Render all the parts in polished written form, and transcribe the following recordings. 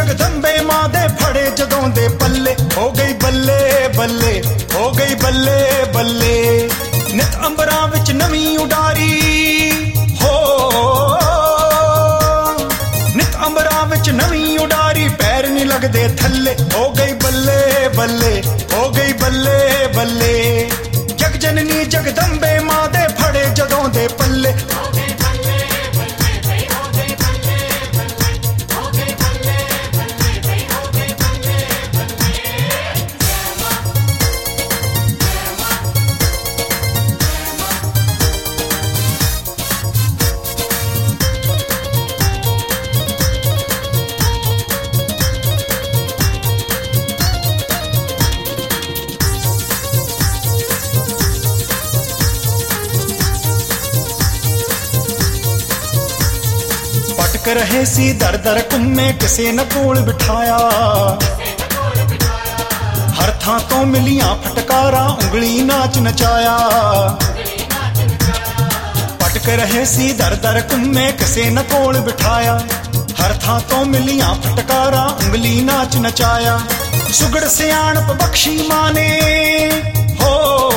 जगदंबे मां दे फड़े जदों दे पल्ले हो गई बल्ले बल्ले, हो गई बल्ले बल्ले। नित अंबरां विच नवीं उडारी हो, नित अंबरां विच नवीं उडारी, पैर नहीं लगदे थल्ले हो गई बल्ले बल्ले, हो गई बल्ले बल्ले। जग जननी जगदंबे मां दे फड़े जदों दे पल्ले रहे सी दर दर कुम्मे किसे न कोल बिठाया, हर थां तो मिलियां फटकारा उंगली नाच नचाया। पटक रहे सी दर दर कुम्मे किसे न कोल बिठाया, हर थां तो मिलियां फटकारा उंगली नाच नचाया। सुगड़ सियाणप बख्शी माने हो,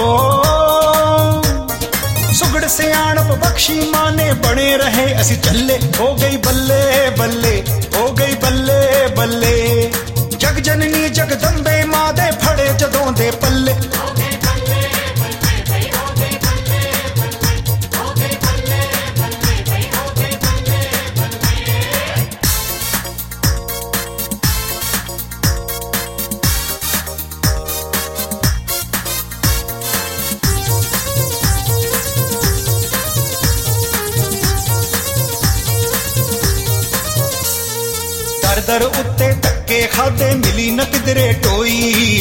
सुगड़ सियाणप बख्शी माने, बने रहे असी चले हो गई बल्ले बल्ले, हो गई बल्ले बल्ले। जग जननी जगदंबे मां दे फड़े जदों दे पल्ले दर उत्ते धक्के खादे मिली न किधरे टोई,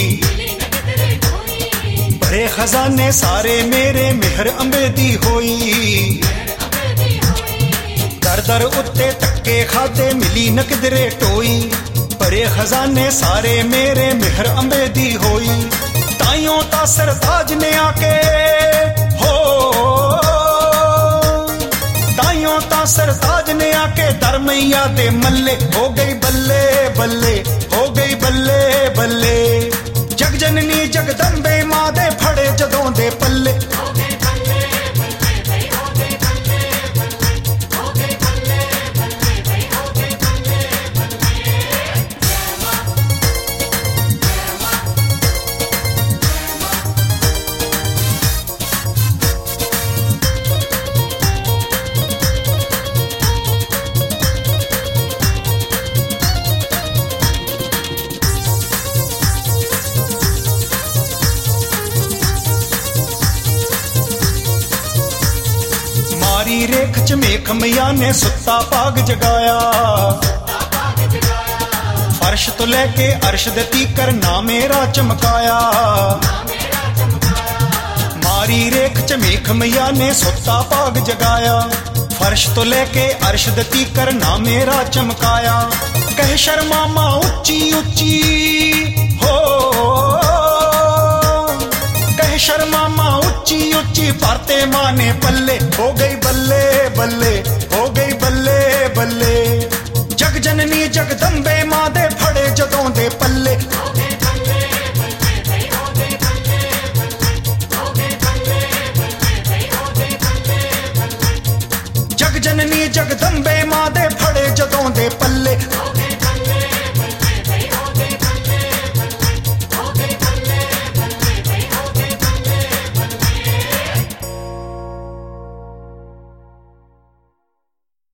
भरे खजाने सारे मेरे मेहर अंबे दी होई। दर दर उत्ते धक्के खादे मिली न किधरे टोई, भरे खजाने सारे मेरे मेहर अंबे दी होई। ताइयों ता सरताज ने आके हो, ताइयों ता सरताज ने आके दर मैया दे मल्ले हो गई बल्ले बल्ले, हो गई बल्ले बल्ले। जग जननी जगदंबे मां दे फड़े जदों दे पल्ले रेख चमेख मैया ने सुत्ता पाग जगाया, फर्श तो लेके अर्श दे तीकर ना मेरा चमकाया। मारी रेख चमेख मैया ने सुत्ता पाग जगाया, फर्श तो लेके अर्श दे तीकर ना मेरा चमकाया। कह शर्मा मां उच्ची उच्ची हो, कह शर्मा मां उच्ची उच्ची, पारते मां ने पल्ले हो गई बल्ले बल्ले, हो गई बल्ले बल्ले। जग जननी जगदंबे मां दे फड़े जदों दे पल्ले जग जननी जगदंबे मां दे फड़े जदों दे पल्ले।